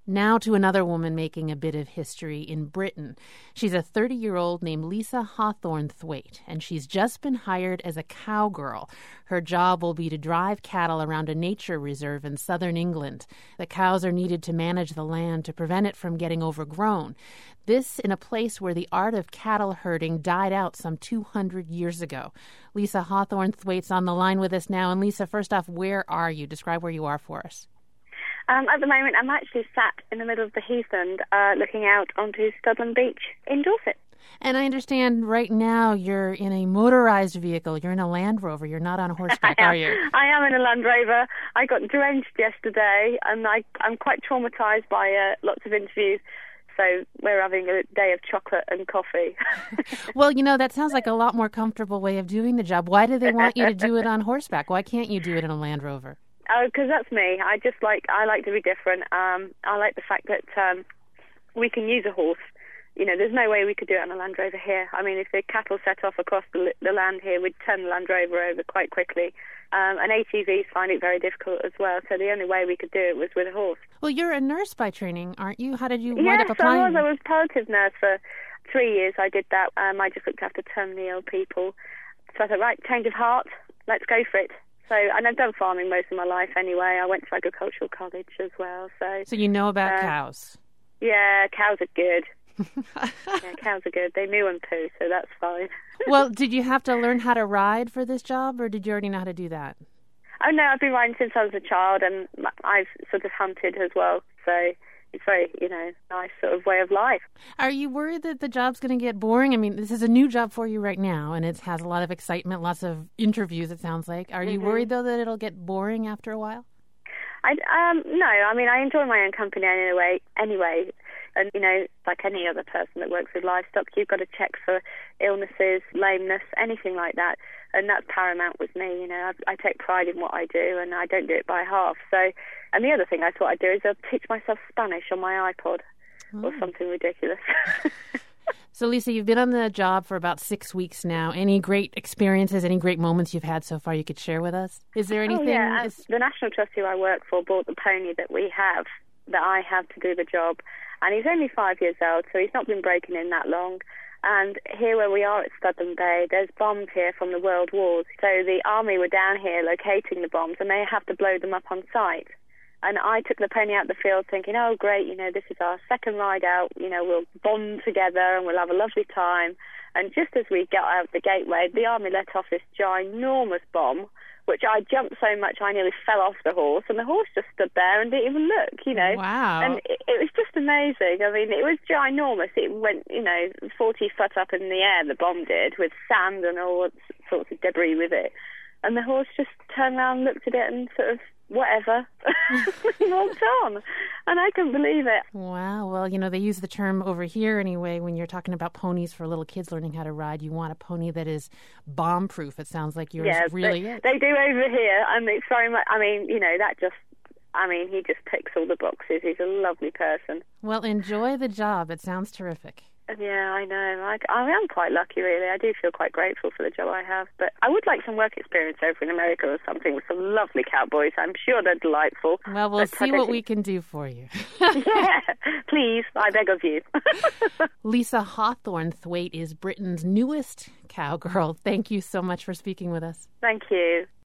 Now to another woman making a bit of history in Britain. She's a 30-year-old named Lisa Hawthorne-Thwaite, and she's just been hired as a cowgirl. Her job will be to drive cattle around a nature reserve in southern England. The cows are needed to manage the land to prevent it from getting overgrown. This in a place where the art of cattle herding died out some 200 years ago. Lisa Hawthorne-Thwaite's on the line with us now. And Lisa, first off, where are you? Describe where you are for us. At the moment, I'm actually sat in the middle of the heathland looking out onto Studland Beach in Dorset. And I understand right now you're in a motorized vehicle. You're in a Land Rover. You're not on horseback, are you? I am in a Land Rover. I got drenched yesterday, and I'm quite traumatized by lots of interviews. So we're having a day of chocolate and coffee. Well, that sounds like a lot more comfortable way of doing the job. Why do they want you to do it on horseback? Why can't you do it in a Land Rover? Oh, because that's me. I like to be different. I like the fact that we can use a horse. There's no way we could do it on a Land Rover here. I mean, if the cattle set off across the land here, we'd turn the Land Rover over quite quickly. And ATVs find it very difficult as well. So the only way we could do it was with a horse. Well, you're a nurse by training, aren't you? How did you wind up applying? Yes, I was a palliative nurse for 3 years. I did that. I just looked after terminally ill people. So I thought, right, change of heart, let's go for it. So, and I've done farming most of my life anyway. I went to agricultural college as well. So you know about cows? Yeah, cows are good. Yeah, cows are good. They moo and poo, so that's fine. Well, did you have to learn how to ride for this job, or did you already know how to do that? Oh, no, I've been riding since I was a child, and I've sort of hunted as well. So it's very, nice sort of way of life. Are you worried that the job's going to get boring? I mean, this is a new job for you right now, and it has a lot of excitement, lots of interviews, it sounds like. Are you worried, though, that it'll get boring after a while? No, I mean, I enjoy my own company anyway. And, like any other person that works with livestock, you've got to check for illnesses, lameness, anything like that. And that's paramount with me. I take pride in what I do, and I don't do it by half. So, and the other thing I thought I'd do is I'll teach myself Spanish on my iPod or something ridiculous. So, Lisa, you've been on the job for about 6 weeks now. Any great experiences, any great moments you've had so far you could share with us? Is there anything? Oh, yeah. The National Trust who I work for bought the pony that I have to do the job. And he's only 5 years old, so he's not been breaking in that long. And here where we are at Studland Bay, there's bombs here from the World Wars. So the army were down here locating the bombs, and they have to blow them up on site. And I took the pony out the field thinking, oh, great, this is our second ride out. We'll bond together and we'll have a lovely time. And just as we got out the gateway, the army let off this ginormous bomb, which I jumped so much I nearly fell off the horse, and the horse just stood there and didn't even look, Wow. And it was just amazing. I mean, it was ginormous. It went, 40 foot up in the air, the bomb did, with sand and all sorts of debris with it. And the horse just turned around, looked at it, and sort of, whatever, walked on. And I couldn't believe it. Wow. Well, they use the term over here anyway when you're talking about ponies for little kids learning how to ride. You want a pony that is bomb-proof. It sounds like yours really is. They do over here, and it's very much, he just ticks all the boxes. He's a lovely person. Well, enjoy the job. It sounds terrific. Yeah, I know. I am quite lucky, really. I do feel quite grateful for the job I have. But I would like some work experience over in America or something with some lovely cowboys. I'm sure they're delightful. Well, we'll see what we can do for you. Yeah, please. I beg of you. Lisa Hawthorne-Thwaite is Britain's newest cowgirl. Thank you so much for speaking with us. Thank you.